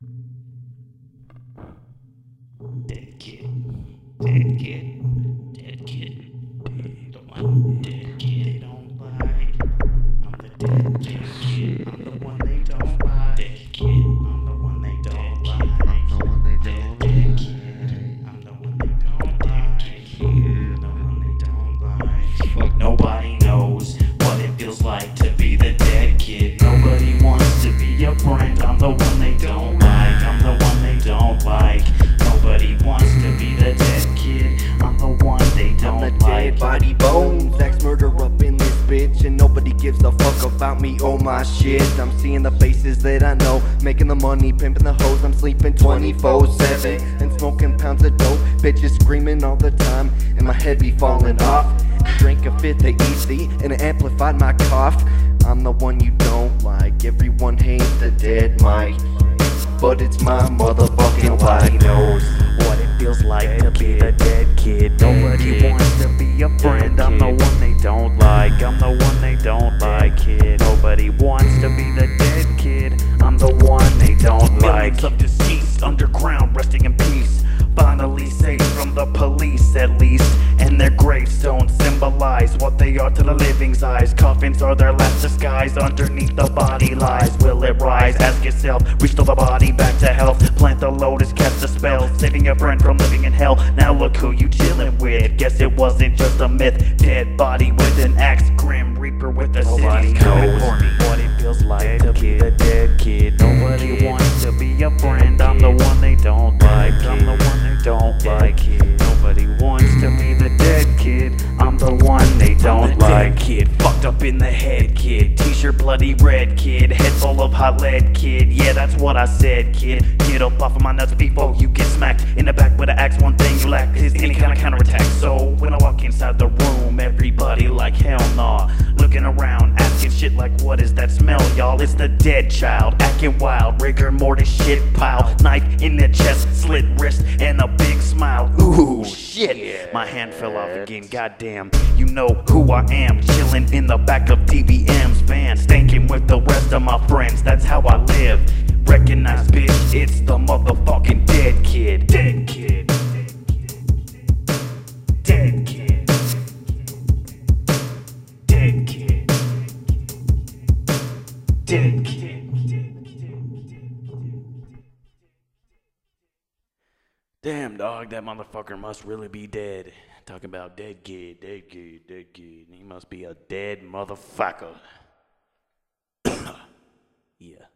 Dead kid. Dead kid. Dead kid. The one dead kid they don't like. I'm the dead kid. I'm the one they don't like. Dead kid. I'm the one they don't like. I'm the one they don't like. I'm the one they don't like. I'm the one they don't like. Fuck, nobody knows what it feels like to be the dead kid. Nobody wants to be your friend. I'm the one they don't like. I'm the one they don't like. Nobody wants to be the dead kid. I'm the one they don't like. I'm the dead body bones, axe murder up in this bitch, and nobody gives a fuck about me or my shit. I'm seeing the faces that I know, making the money, pimping the hoes. I'm sleeping 24/7 and smoking pounds of dope. Bitches screaming all the time, and my head be falling off. Drink a fifth of easy, and it amplified my cough. I'm the one you don't like. Everyone hates the dead mic, but it's my motherfucking life. Knows what it feels like to be the dead kid. Nobody wants to be a friend. I'm the one they don't like. I'm the one they don't like, kid. Nobody wants to be the dead kid. I'm the one they don't like. Millions of deceased underground, resting in peace. Finally safe from the police, at least. And their gravestones symbolize what they are to the living's eyes. Coffins are their last disguise. Underneath the body lies. Will it rise? Ask yourself. Restore the body back to health. Plant the lotus, cast the spell. Saving your friend from living in hell. Now look who you chillin' with. Guess it wasn't just a myth. Dead body with an axe. Grim Reaper with the city coming for me. What it feels like to be the dead kid. Nobody wants to be a friend. I'm the one they don't like. I'm the one they don't like, kid. Nobody wants to be the dead kid. I'm the one they don't like, kid. Fucked up in the head, kid. T-shirt bloody red, kid. Head full of hot lead, kid. Yeah, that's what I said, kid. Get up off of my nuts before you get smacked in the back with an axe. One thing you lack is any kind of counterattack. So when I walk inside the room, everybody like hell nah. Looking around, asking shit like, what is that smell, y'all? It's the dead child, acting wild. Rigor mortis shit pile. Knife in the chest, slit wrist, and a big smile. Ooh, shit. Yeah. My hand fell off again, goddamn. You know who I am, chilling in the back of DBM's van, stinking with the rest of my friends. That's how I live. Recognize, bitch, it's the motherfucking dead kid. Dead kid. Dead kid. Dead kid. Dead kid. Damn, dog, that motherfucker must really be dead. Talking about dead kid, dead kid, dead kid. He must be a dead motherfucker. Yeah.